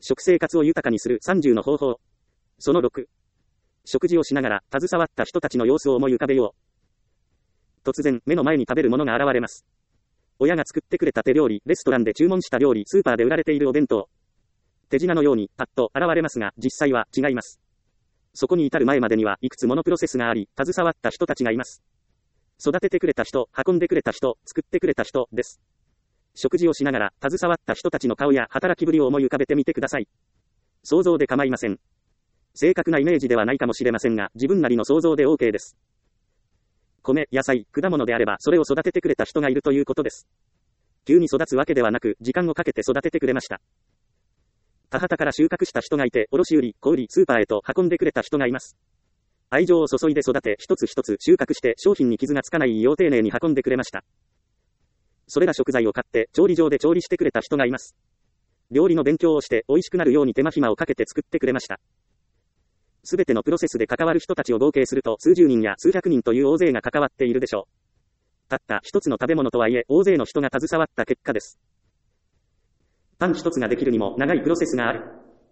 食生活を豊かにする30の方法。その6。食事をしながら、携わった人たちの様子を思い浮かべよう。突然、目の前に食べるものが現れます。親が作ってくれた手料理、レストランで注文した料理、スーパーで売られているお弁当。手品のように、パッと現れますが、実際は違います。そこに至る前までには、いくつものプロセスがあり、携わった人たちがいます。育ててくれた人、運んでくれた人、作ってくれた人、です。食事をしながら、携わった人たちの顔や働きぶりを思い浮かべてみてください。想像で構いません。正確なイメージではないかもしれませんが、自分なりの想像で OK です。米、野菜、果物であれば、それを育ててくれた人がいるということです。急に育つわけではなく、時間をかけて育ててくれました。田畑から収穫した人がいて、卸売、小売、スーパーへと運んでくれた人がいます。愛情を注いで育て、一つ一つ収穫して商品に傷がつかないよう丁寧に運んでくれました。それら食材を買って、調理場で調理してくれた人がいます。料理の勉強をして、美味しくなるように手間暇をかけて作ってくれました。すべてのプロセスで関わる人たちを合計すると、数十人や数百人という大勢が関わっているでしょう。たった一つの食べ物とはいえ、大勢の人が携わった結果です。パン一つができるにも、長いプロセスがある。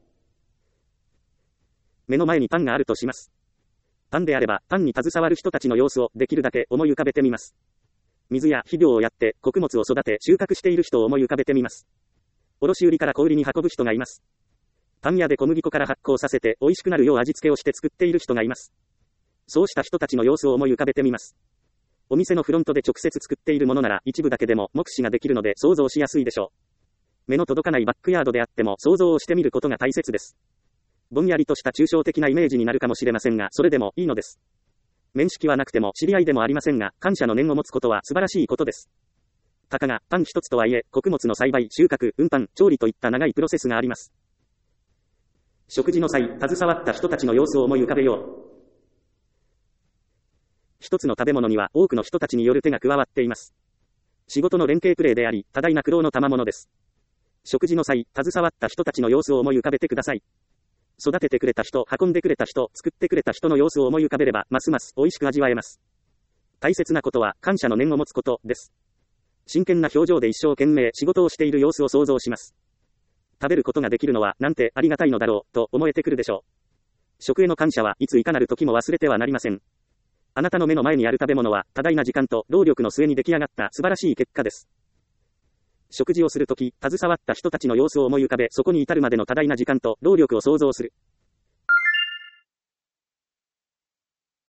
目の前にパンがあるとします。パンであれば、パンに携わる人たちの様子をできるだけ思い浮かべてみます。水や肥料をやって、穀物を育て、収穫している人を思い浮かべてみます。卸売から小売に運ぶ人がいます。パン屋で小麦粉から発酵させて、美味しくなるよう味付けをして作っている人がいます。そうした人たちの様子を思い浮かべてみます。お店のフロントで直接作っているものなら、一部だけでも目視ができるので想像しやすいでしょう。目の届かないバックヤードであっても想像をしてみることが大切です。ぼんやりとした抽象的なイメージになるかもしれませんが、それでもいいのです。面識はなくても知り合いでもありませんが、感謝の念を持つことは素晴らしいことです。たかがパン一つとはいえ、穀物の栽培、収穫、運搬、調理といった長いプロセスがあります。食事の際、携わった人たちの様子を思い浮かべよう。一つの食べ物には多くの人たちによる手が加わっています。仕事の連携プレーであり、多大な苦労の賜物です。食事の際、携わった人たちの様子を思い浮かべてください。育ててくれた人、運んでくれた人、作ってくれた人の様子を思い浮かべれば、ますます美味しく味わえます。大切なことは、感謝の念を持つことです。真剣な表情で一生懸命仕事をしている様子を想像します。食べることができるのは、なんてありがたいのだろう、と思えてくるでしょう。食への感謝はいついかなる時も忘れてはなりません。あなたの目の前にある食べ物は、多大な時間と労力の末に出来上がった素晴らしい結果です。食事をするとき、携わった人たちの様子を思い浮かべ、そこに至るまでの多大な時間と労力を想像する。